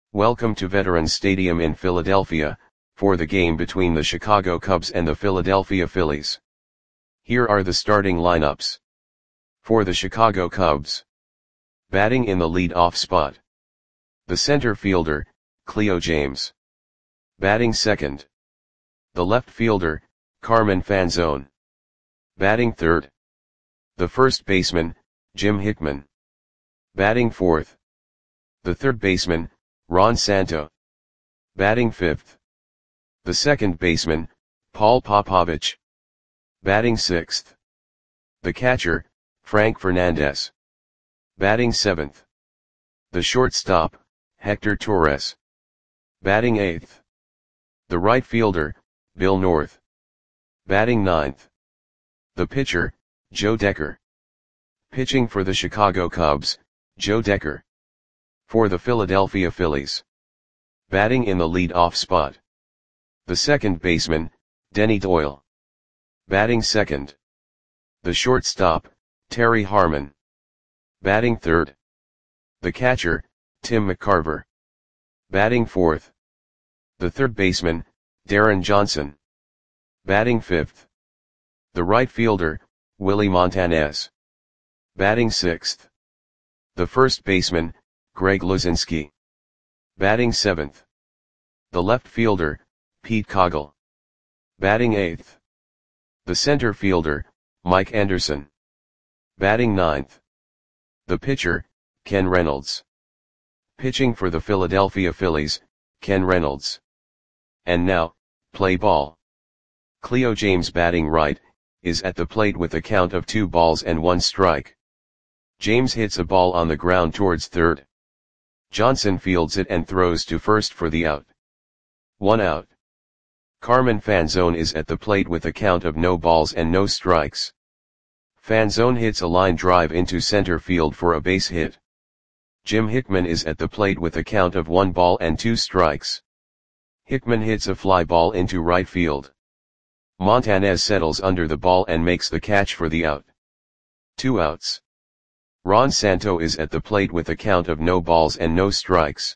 Welcome to Veterans Stadium in Philadelphia, for the game between the Chicago Cubs and the Philadelphia Phillies. Here are the starting lineups. For the Chicago Cubs. Batting in the lead-off spot. The center fielder, Cleo James. Batting second. The left fielder, Carmen Fanzone. Batting third. The first baseman, Jim Hickman. Batting fourth. The third baseman, Ron Santo. Batting fifth. The second baseman, Paul Popovich. Batting sixth. The catcher, Frank Fernandez. Batting seventh. The shortstop, Hector Torres. Batting eighth. The right fielder, Bill North. Batting ninth. The pitcher, Joe Decker. Pitching for the Chicago Cubs, Joe Decker. For the Philadelphia Phillies. Batting in the lead-off spot. The second baseman, Denny Doyle. Batting second. The shortstop, Terry Harmon. Batting third. The catcher, Tim McCarver. Batting fourth. The third baseman, Darren Johnson. Batting fifth. The right fielder, Willie Montanez. Batting sixth. The first baseman, Greg Luzinski. Batting seventh. The left fielder, Pete Coggle. Batting eighth. The center fielder, Mike Anderson. Batting ninth. The pitcher, Ken Reynolds. Pitching for the Philadelphia Phillies, Ken Reynolds. And now, play ball. Cleo James batting right, is at the plate with a count of 2 balls and 1 strike. James hits a ball on the ground towards third. Johnson fields it and throws to first for the out. 1 out. Carmen Fanzone is at the plate with a count of no balls and no strikes. Fanzone hits a line drive into center field for a base hit. Jim Hickman is at the plate with a count of 1 ball and 2 strikes. Hickman hits a fly ball into right field. Montanez settles under the ball and makes the catch for the out. 2 outs. Ron Santo is at the plate with a count of no balls and no strikes.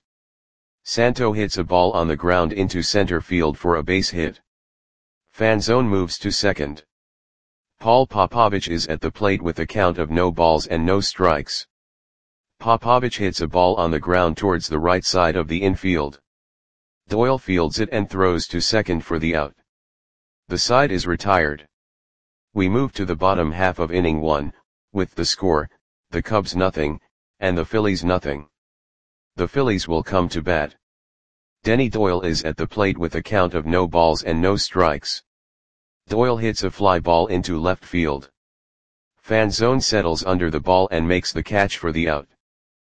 Santo hits a ball on the ground into center field for a base hit. Fanzone moves to second. Paul Popovich is at the plate with a count of no balls and no strikes. Popovich hits a ball on the ground towards the right side of the infield. Doyle fields it and throws to second for the out. The side is retired. We move to the bottom half of inning 1, with the score, the Cubs nothing, and the Phillies nothing. The Phillies will come to bat. Denny Doyle is at the plate with a count of no balls and no strikes. Doyle hits a fly ball into left field. Fanzone settles under the ball and makes the catch for the out.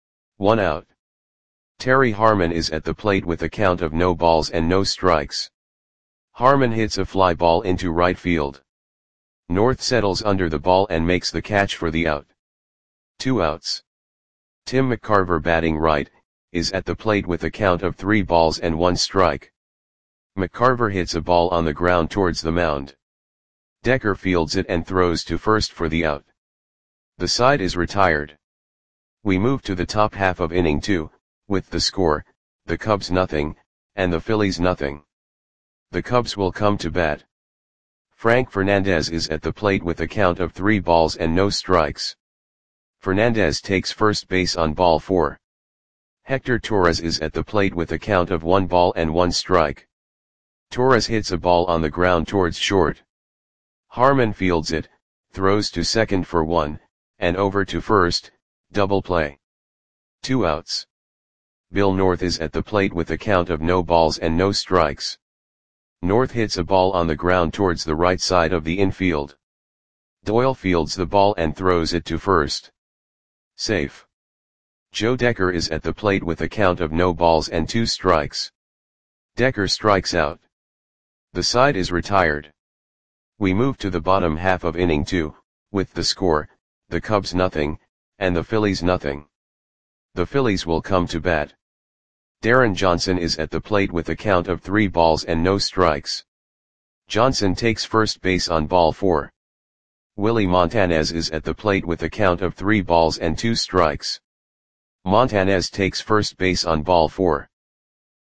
1 out. Terry Harmon is at the plate with a count of no balls and no strikes. Harmon hits a fly ball into right field. North settles under the ball and makes the catch for the out. 2 outs. Tim McCarver batting right, is at the plate with a count of 3 balls and 1 strike. McCarver hits a ball on the ground towards the mound. Decker fields it and throws to first for the out. The side is retired. We move to the top half of inning 2, with the score, the Cubs nothing, and the Phillies nothing. The Cubs will come to bat. Frank Fernandez is at the plate with a count of 3 balls and no strikes. Fernandez takes first base on ball 4. Hector Torres is at the plate with a count of 1 ball and 1 strike. Torres hits a ball on the ground towards short. Harmon fields it, throws to second for 1, and over to first, double play. 2 outs. Bill North is at the plate with a count of no balls and no strikes. North hits a ball on the ground towards the right side of the infield. Doyle fields the ball and throws it to first. Safe. Joe Decker is at the plate with a count of no balls and 2 strikes. Decker strikes out. The side is retired. We move to the bottom half of inning 2, with the score, the Cubs nothing, and the Phillies nothing. The Phillies will come to bat. Darren Johnson is at the plate with a count of 3 balls and no strikes. Johnson takes first base on ball 4. Willie Montanez is at the plate with a count of 3 balls and 2 strikes. Montanez takes first base on ball 4.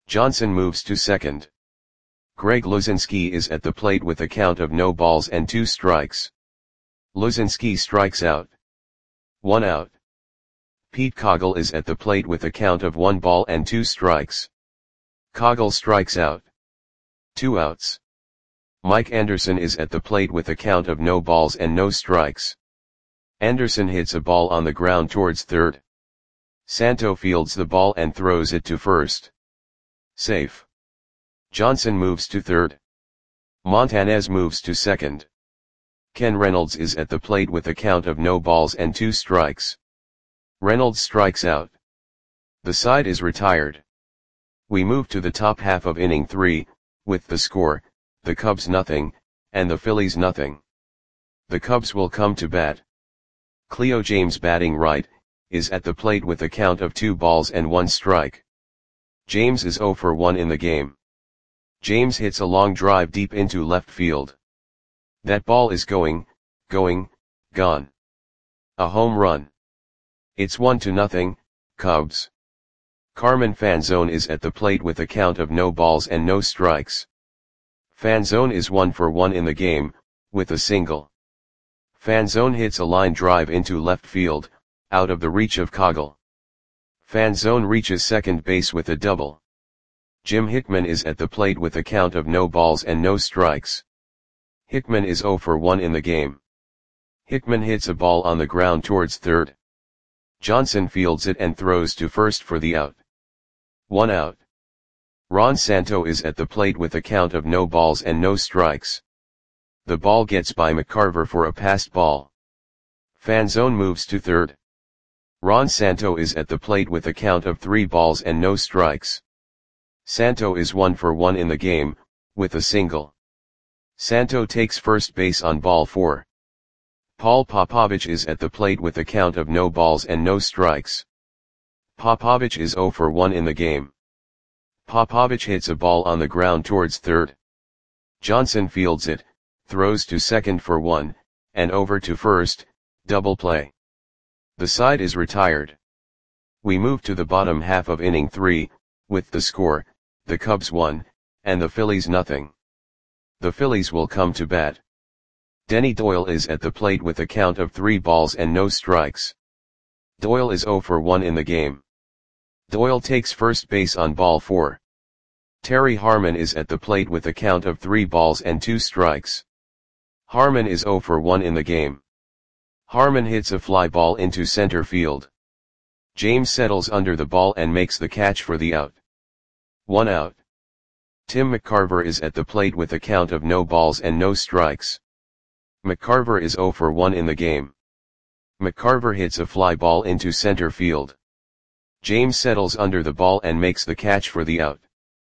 Johnson moves to second. Greg Luzinski is at the plate with a count of no balls and 2 strikes. Luzinski strikes out. 1 out. Pete Coggle is at the plate with a count of 1 ball and 2 strikes. Coggle strikes out. 2 outs. Mike Anderson is at the plate with a count of no balls and no strikes. Anderson hits a ball on the ground towards third. Santo fields the ball and throws it to first. Safe. Johnson moves to third. Montanez moves to second. Ken Reynolds is at the plate with a count of no balls and 2 strikes. Reynolds strikes out. The side is retired. We move to the top half of inning 3, with the score, the Cubs nothing, and the Phillies nothing. The Cubs will come to bat. Cleo James batting right, is at the plate with a count of 2 balls and 1 strike. James is 0 for 1 in the game. James hits a long drive deep into left field. That ball is gone. A home run. It's 1-0, Cubs. Carmen Fanzone is at the plate with a count of no balls and no strikes. Fanzone is 1 for 1 in the game, with a single. Fanzone hits a line drive into left field, out of the reach of Coggle. Fanzone reaches second base with a double. Jim Hickman is at the plate with a count of no balls and no strikes. Hickman is 0 for 1 in the game. Hickman hits a ball on the ground towards third. Johnson fields it and throws to first for the out. 1 out. Ron Santo is at the plate with a count of no balls and no strikes. The ball gets by McCarver for a passed ball. Fanzone moves to third. Ron Santo is at the plate with a count of 3 balls and no strikes. Santo is 1 for 1 in the game, with a single. Santo takes first base on ball 4. Paul Popovich is at the plate with a count of no balls and no strikes. Popovich is 0 for 1 in the game. Popovich hits a ball on the ground towards third. Johnson fields it, throws to second for 1, and over to first, double play. The side is retired. We move to the bottom half of inning 3, with the score, the Cubs 1, and the Phillies nothing. The Phillies will come to bat. Denny Doyle is at the plate with a count of 3 balls and no strikes. Doyle is 0 for 1 in the game. Doyle takes first base on ball 4. Terry Harmon is at the plate with a count of 3 balls and 2 strikes. Harmon is 0 for 1 in the game. Harmon hits a fly ball into center field. James settles under the ball and makes the catch for the out. 1 out. Tim McCarver is at the plate with a count of no balls and no strikes. McCarver is 0 for 1 in the game. McCarver hits a fly ball into center field. James settles under the ball and makes the catch for the out.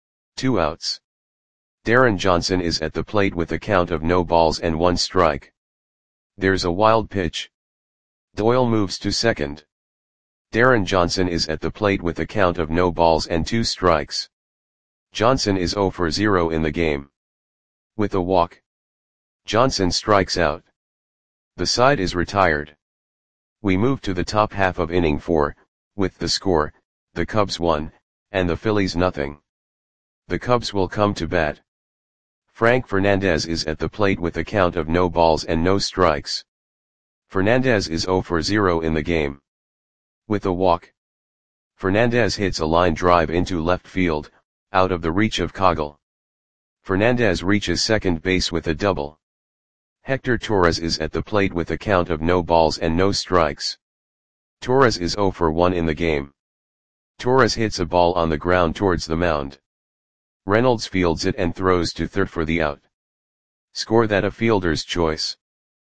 2 outs. Darren Johnson is at the plate with a count of no balls and 1 strike. There's a wild pitch. Doyle moves to second. Darren Johnson is at the plate with a count of no balls and 2 strikes. Johnson is 0 for 0 in the game. With a walk, Johnson strikes out. The side is retired. We move to the top half of inning 4, with the score, the Cubs 1, and the Phillies nothing. The Cubs will come to bat. Frank Fernandez is at the plate with a count of no balls and no strikes. Fernandez is 0 for 0 in the game. With a walk, Fernandez hits a line drive into left field, out of the reach of Coggle. Fernandez reaches second base with a double. Hector Torres is at the plate with a count of no balls and no strikes. Torres is 0 for 1 in the game. Torres hits a ball on the ground towards the mound. Reynolds fields it and throws to third for the out. Score that a fielder's choice.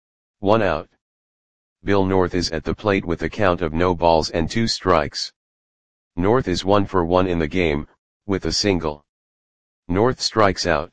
1 out. Bill North is at the plate with a count of no balls and 2 strikes. North is 1 for 1 in the game, with a single. North strikes out.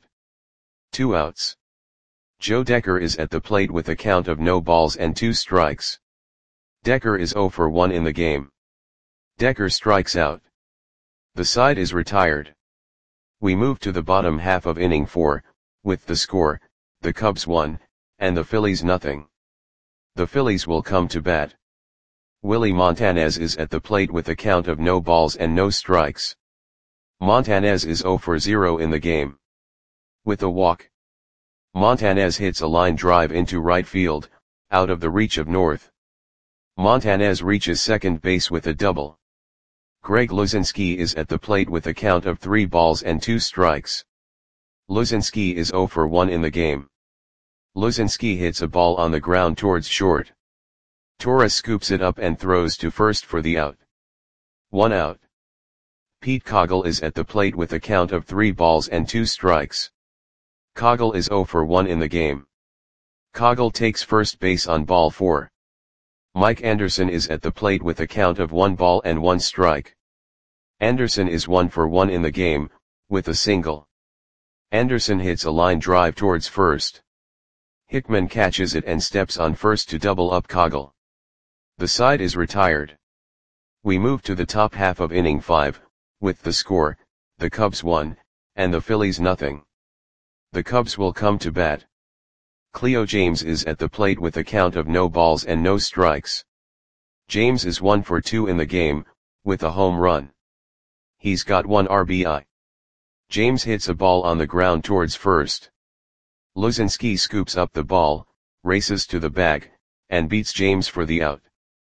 2 outs. Joe Decker is at the plate with a count of no balls and 2 strikes. Decker is 0 for 1 in the game. Decker strikes out. The side is retired. We move to the bottom half of inning 4, with the score, the Cubs 1, and the Phillies nothing. The Phillies will come to bat. Willie Montanez is at the plate with a count of no balls and no strikes. Montanez is 0 for 0 in the game. With a walk, Montanez hits a line drive into right field, out of the reach of North. Montanez reaches second base with a double. Greg Luzinski is at the plate with a count of 3 balls and 2 strikes. Luzinski is 0 for 1 in the game. Luzinski hits a ball on the ground towards short. Torres scoops it up and throws to first for the out. 1 out. Pete Coggle is at the plate with a count of 3 balls and 2 strikes. Coggle is 0 for 1 in the game. Coggle takes first base on ball 4. Mike Anderson is at the plate with a count of 1 ball and 1 strike. Anderson is 1 for 1 in the game, with a single. Anderson hits a line drive towards first. Hickman catches it and steps on first to double up Coggle. The side is retired. We move to the top half of inning 5, with the score, the Cubs 1, and the Phillies nothing. The Cubs will come to bat. Cleo James is at the plate with a count of no balls and no strikes. James is 1 for 2 in the game, with a home run. He's got 1 RBI. James hits a ball on the ground towards first. Luzinski scoops up the ball, races to the bag, and beats James for the out.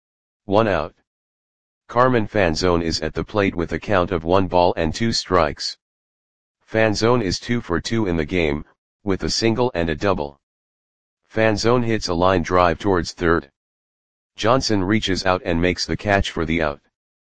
1 out. Carmen Fanzone is at the plate with a count of 1 ball and 2 strikes. Fanzone is 2 for 2 in the game, with a single and a double. Fanzone hits a line drive towards third. Johnson reaches out and makes the catch for the out.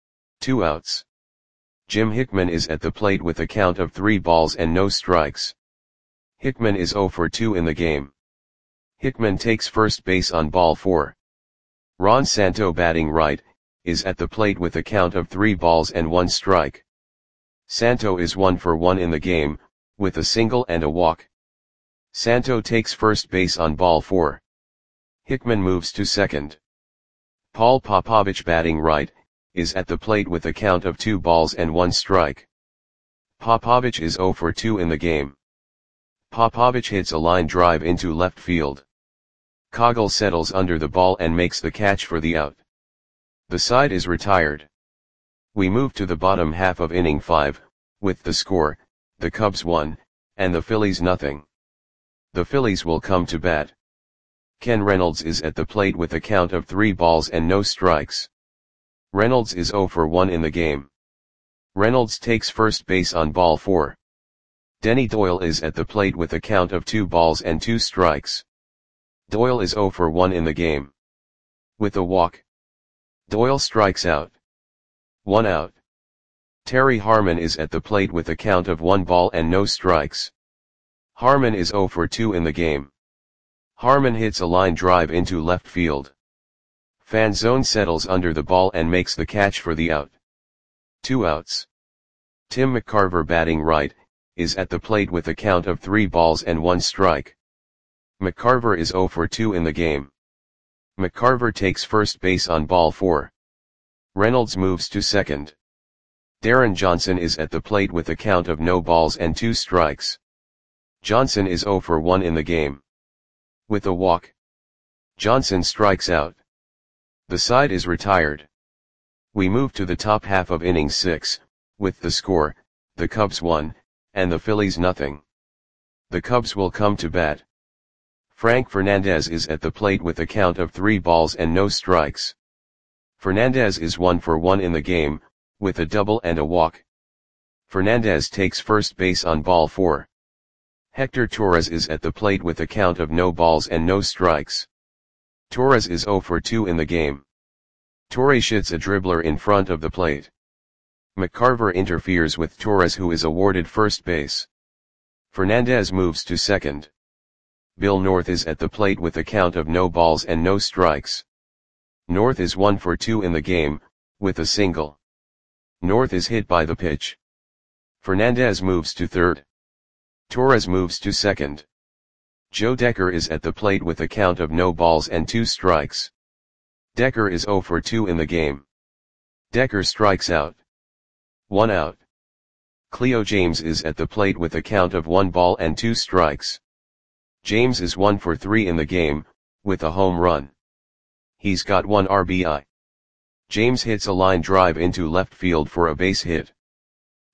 2 outs. Jim Hickman is at the plate with a count of 3 balls and no strikes. Hickman is 0 for 2 in the game. Hickman takes first base on ball 4. Ron Santo, batting right, is at the plate with a count of 3 balls and 1 strike. Santo is 1 for 1 in the game, with a single and a walk. Santo takes first base on ball 4. Hickman moves to second. Paul Popovich, batting right, is at the plate with a count of 2 balls and 1 strike. Popovich is 0 for 2 in the game. Popovich hits a line drive into left field. Coggle settles under the ball and makes the catch for the out. The side is retired. We move to the bottom half of inning 5, with the score, the Cubs 1, and the Phillies nothing. The Phillies will come to bat. Ken Reynolds is at the plate with a count of 3 balls and no strikes. Reynolds is 0 for 1 in the game. Reynolds takes first base on ball 4. Denny Doyle is at the plate with a count of 2 balls and 2 strikes. Doyle is 0 for 1 in the game. With a walk, Doyle strikes out. 1 out. Terry Harmon is at the plate with a count of 1 ball and no strikes. Harmon is 0 for 2 in the game. Harmon hits a line drive into left field. Fanzone settles under the ball and makes the catch for the out. 2 outs. Tim McCarver, batting right, is at the plate with a count of 3 balls and 1 strike. McCarver is 0 for 2 in the game. McCarver takes first base on ball 4. Reynolds moves to second. Darren Johnson is at the plate with a count of no balls and 2 strikes. Johnson is 0 for 1 in the game. With a walk, Johnson strikes out. The side is retired. We move to the top half of inning 6, with the score, the Cubs 1, and the Phillies nothing. The Cubs will come to bat. Frank Fernandez is at the plate with a count of 3 balls and no strikes. Fernandez is 1 for 1 in the game, with a double and a walk. Fernandez takes first base on ball 4. Hector Torres is at the plate with a count of no balls and no strikes. Torres is 0 for 2 in the game. Torres hits a dribbler in front of the plate. McCarver interferes with Torres, who is awarded first base. Fernandez moves to second. Bill North is at the plate with a count of no balls and no strikes. North is 1 for 2 in the game, with a single. North is hit by the pitch. Fernandez moves to third. Torres moves to second. Joe Decker is at the plate with a count of no balls and 2 strikes. Decker is 0 for 2 in the game. Decker strikes out. 1 out. Cleo James is at the plate with a count of 1 ball and 2 strikes. James is 1 for 3 in the game, with a home run. He's got 1 RBI. James hits a line drive into left field for a base hit.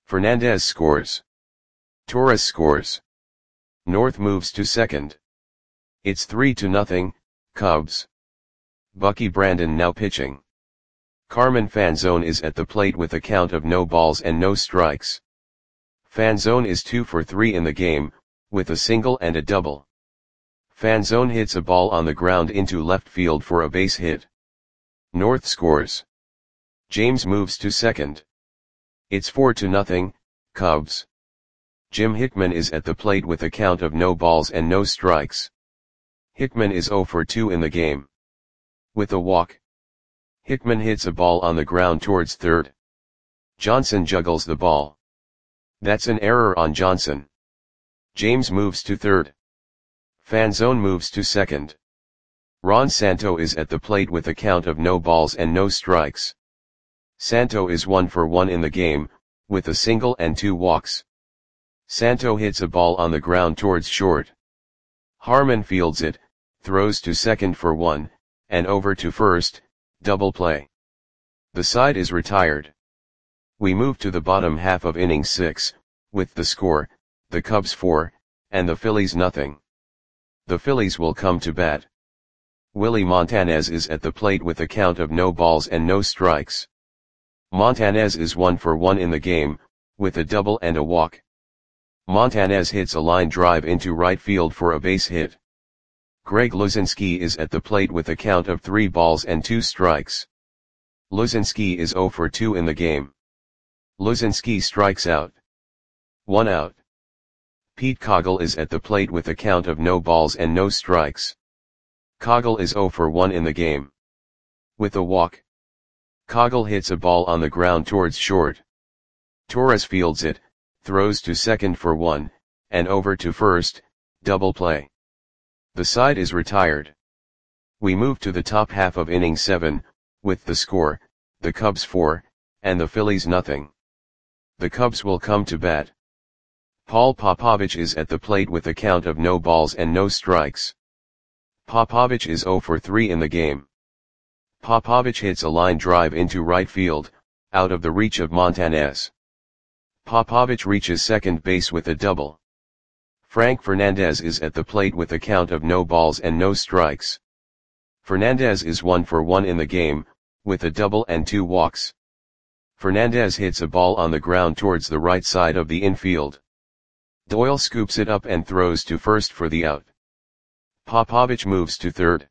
Fernandez scores. Torres scores. North moves to second. It's 3-0, Cubs. Bucky Brandon now pitching. Carmen Fanzone is at the plate with a count of no balls and no strikes. Fanzone is 2 for 3 in the game, with a single and a double. Fanzone hits a ball on the ground into left field for a base hit. North scores. James moves to second. It's 4-0, Cubs. Jim Hickman is at the plate with a count of no balls and no strikes. Hickman is 0 for 2 in the game. With a walk. Hickman hits a ball on the ground towards third. Johnson juggles the ball. That's an error on Johnson. James moves to third. Fanzone moves to second. Ron Santo is at the plate with a count of no balls and no strikes. Santo is 1 for 1 in the game, with a single and 2 walks. Santo hits a ball on the ground towards short. Harmon fields it, throws to second for 1, and over to first, double play. The side is retired. We move to the bottom half of inning 6, with the score, the Cubs 4, and the Phillies nothing. The Phillies will come to bat. Willie Montanez is at the plate with a count of no balls and no strikes. Montanez is 1 for 1 in the game, with a double and a walk. Montanez hits a line drive into right field for a base hit. Greg Luzinski is at the plate with a count of 3 balls and 2 strikes. Luzinski is 0 for 2 in the game. Luzinski strikes out. 1 out. Pete Coggle is at the plate with a count of no balls and no strikes. Coggle is 0 for 1 in the game. With a walk. Coggle hits a ball on the ground towards short. Torres fields it, throws to second for 1, and over to first, double play. The side is retired. We move to the top half of inning 7, with the score, the Cubs 4, and the Phillies nothing. The Cubs will come to bat. Paul Popovich is at the plate with a count of no balls and no strikes. Popovich is 0 for 3 in the game. Popovich hits a line drive into right field, out of the reach of Montanez. Popovich reaches second base with a double. Frank Fernandez is at the plate with a count of no balls and no strikes. Fernandez is 1 for 1 in the game, with a double and 2 walks. Fernandez hits a ball on the ground towards the right side of the infield. Doyle scoops it up and throws to first for the out. Popovich moves to third.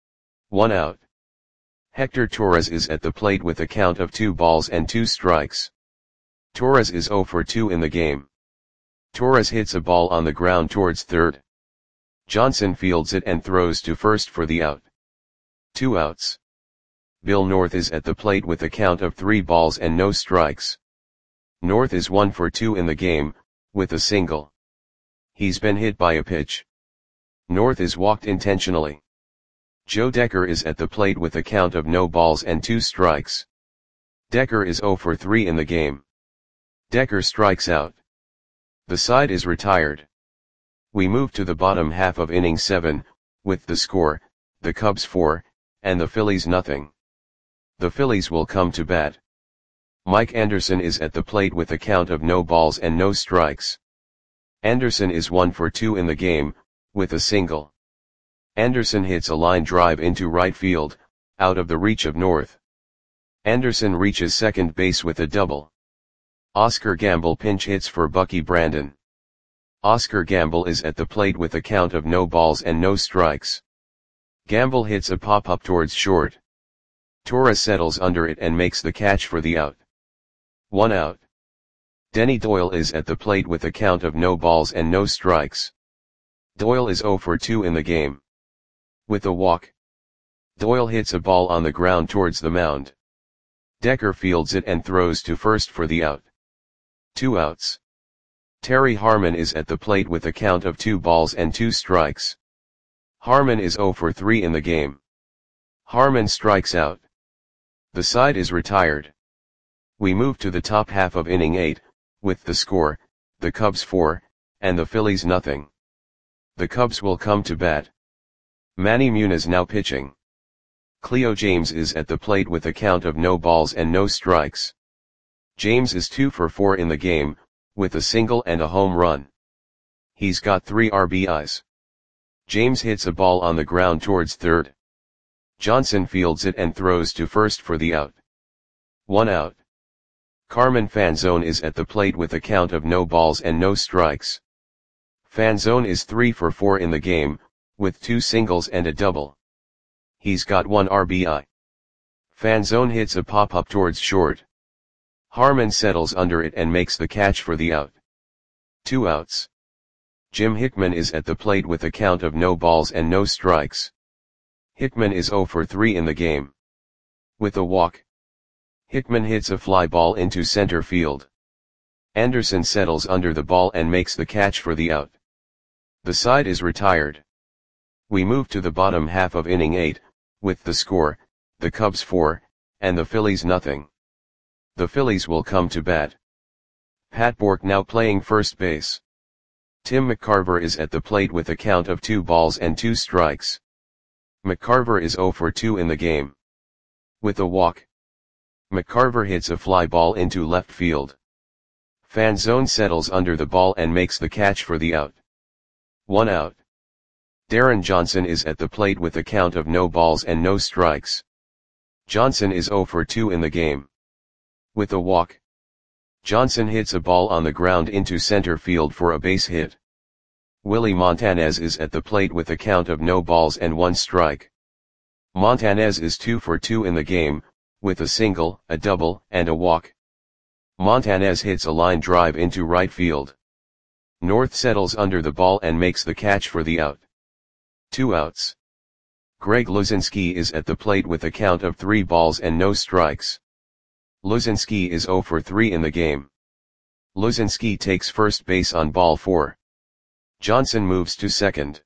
1 out. Hector Torres is at the plate with a count of 2 balls and 2 strikes. Torres is 0 for 2 in the game. Torres hits a ball on the ground towards third. Johnson fields it and throws to first for the out. 2 outs. Bill North is at the plate with a count of 3 balls and no strikes. North is 1 for 2 in the game, with a single. He's been hit by a pitch. North is walked intentionally. Joe Decker is at the plate with a count of no balls and 2 strikes. Decker is 0 for 3 in the game. Decker strikes out. The side is retired. We move to the bottom half of inning 7, with the score, the Cubs 4, and the Phillies nothing. The Phillies will come to bat. Mike Anderson is at the plate with a count of no balls and no strikes. Anderson is 1 for 2 in the game, with a single. Anderson hits a line drive into right field, out of the reach of North. Anderson reaches second base with a double. Oscar Gamble pinch hits for Bucky Brandon. Oscar Gamble is at the plate with a count of no balls and no strikes. Gamble hits a pop-up towards short. Torres settles under it and makes the catch for the out. 1 out. Denny Doyle is at the plate with a count of no balls and no strikes. Doyle is 0 for 2 in the game. With a walk. Doyle hits a ball on the ground towards the mound. Decker fields it and throws to first for the out. 2 outs. Terry Harmon is at the plate with a count of 2 balls and 2 strikes. Harmon is 0 for 3 in the game. Harmon strikes out. The side is retired. We move to the top half of inning 8, with the score, the Cubs 4, and the Phillies nothing. The Cubs will come to bat. Manny Muniz now pitching. Cleo James is at the plate with a count of no balls and no strikes. James is 2 for 4 in the game, with a single and a home run. He's got 3 RBIs. James hits a ball on the ground towards third. Johnson fields it and throws to first for the out. 1 out. Carmen Fanzone is at the plate with a count of no balls and no strikes. Fanzone is 3 for 4 in the game, with 2 singles and a double. He's got 1 RBI. Fanzone hits a pop-up towards short. Harmon settles under it and makes the catch for the out. 2 outs. Jim Hickman is at the plate with a count of no balls and no strikes. Hickman is 0 for 3 in the game. With a walk, Hickman hits a fly ball into center field. Anderson settles under the ball and makes the catch for the out. The side is retired. We move to the bottom half of inning 8, with the score, the Cubs 4, and the Phillies nothing. The Phillies will come to bat. Pat Bourque now playing first base. Tim McCarver is at the plate with a count of 2 balls and 2 strikes. McCarver is 0 for 2 in the game. With a walk, McCarver hits a fly ball into left field. Fanzone settles under the ball and makes the catch for the out. 1 out. Darren Johnson is at the plate with a count of no balls and no strikes. Johnson is 0 for 2 in the game. With a walk, Johnson hits a ball on the ground into center field for a base hit. Willie Montanez is at the plate with a count of no balls and 1 strike. Montanez is 2 for 2 in the game, with a single, a double, and a walk. Montanez hits a line drive into right field. North settles under the ball and makes the catch for the out. 2 outs. Greg Luzinski is at the plate with a count of 3 balls and no strikes. Luzinski is 0 for 3 in the game. Luzinski takes first base on ball 4. Johnson moves to second.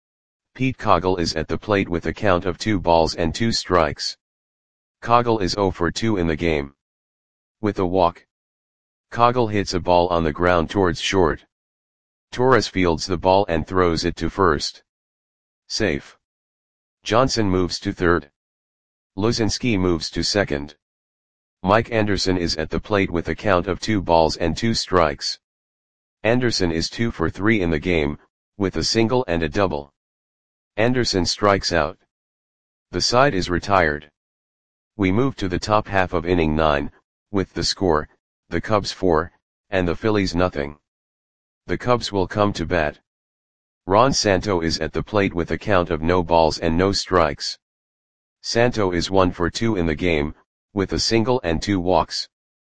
Pete Coggle is at the plate with a count of 2 balls and 2 strikes. Coggle is 0 for 2 in the game. With a walk, Coggle hits a ball on the ground towards short. Torres fields the ball and throws it to first. Safe. Johnson moves to third. Luzinski moves to second. Mike Anderson is at the plate with a count of 2 balls and 2 strikes. Anderson is 2 for 3 in the game, with a single and a double. Anderson strikes out. The side is retired. We move to the top half of inning 9, with the score, the Cubs 4, and the Phillies nothing. The Cubs will come to bat. Ron Santo is at the plate with a count of no balls and no strikes. Santo is 1 for 2 in the game, with a single and 2 walks.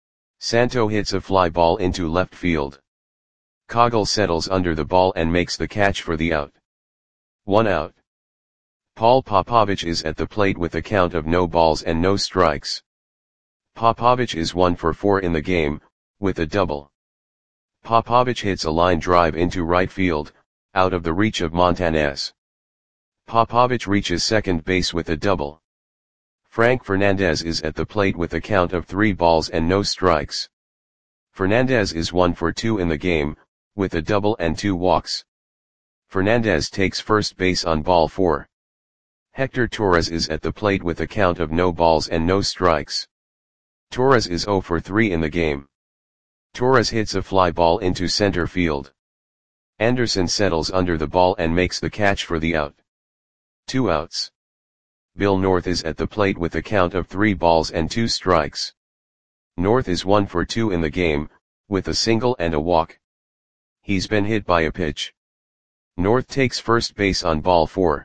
Santo hits a fly ball into left field. Coggle settles under the ball and makes the catch for the out. 1 out. Paul Popovich is at the plate with a count of no balls and no strikes. Popovich is 1 for 4 in the game, with a double. Popovich hits a line drive into right field, out of the reach of Montanez. Popovich reaches second base with a double. Frank Fernandez is at the plate with a count of 3 balls and no strikes. Fernandez is 1 for 2 in the game, with a double and 2 walks. Fernandez takes first base on ball 4. Hector Torres is at the plate with a count of no balls and no strikes. Torres is 0 for 3 in the game. Torres hits a fly ball into center field. Anderson settles under the ball and makes the catch for the out. 2 outs. Bill North is at the plate with a count of 3 balls and 2 strikes. North is 1 for 2 in the game, with a single and a walk. He's been hit by a pitch. North takes first base on ball 4.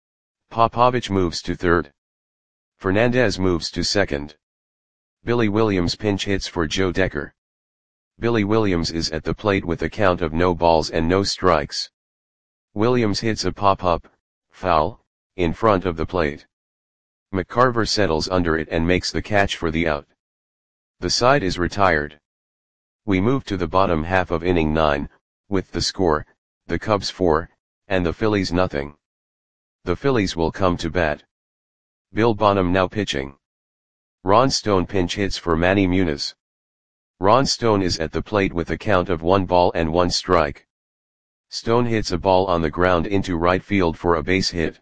Popovich moves to third. Fernandez moves to second. Billy Williams pinch hits for Joe Decker. Billy Williams is at the plate with a count of no balls and no strikes. Williams hits a pop-up, foul, in front of the plate. McCarver settles under it and makes the catch for the out. The side is retired. We move to the bottom half of inning 9, with the score, the Cubs 4, and the Phillies nothing. The Phillies will come to bat. Bill Bonham now pitching. Ron Stone pinch hits for Manny Muniz. Ron Stone is at the plate with a count of 1 ball and 1 strike. Stone hits a ball on the ground into right field for a base hit.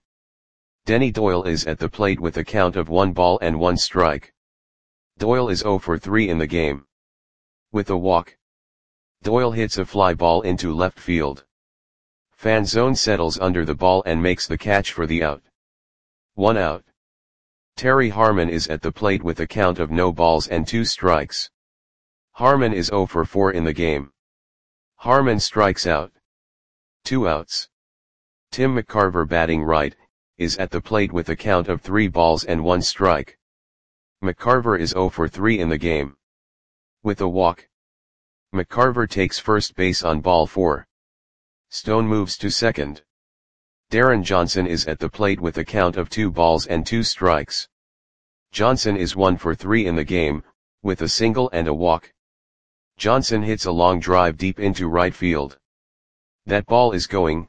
Denny Doyle is at the plate with a count of 1 ball and 1 strike. Doyle is 0 for 3 in the game. With a walk, Doyle hits a fly ball into left field. Fanzone settles under the ball and makes the catch for the out. 1 out. Terry Harmon is at the plate with a count of no balls and 2 strikes. Harmon is 0 for 4 in the game. Harmon strikes out. 2 outs. Tim McCarver, batting right, is at the plate with a count of 3 balls and 1 strike. McCarver is 0 for 3 in the game. With a walk, McCarver takes first base on ball 4. Stone moves to second. Darren Johnson is at the plate with a count of 2 balls and 2 strikes. Johnson is 1 for 3 in the game, with a single and a walk. Johnson hits a long drive deep into right field. That ball is gone.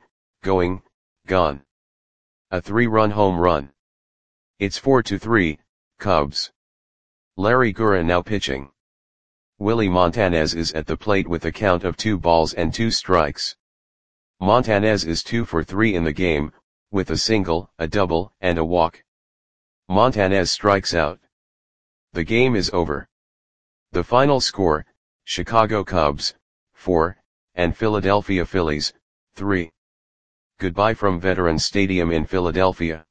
A 3-run home run. It's 4-3, Cubs. Larry Gura now pitching. Willie Montanez is at the plate with a count of 2 balls and 2 strikes. Montanez is 2 for 3 in the game, with a single, a double, and a walk. Montanez strikes out. The game is over. The final score, Chicago Cubs, 4, and Philadelphia Phillies, 3. Goodbye from Veterans Stadium in Philadelphia.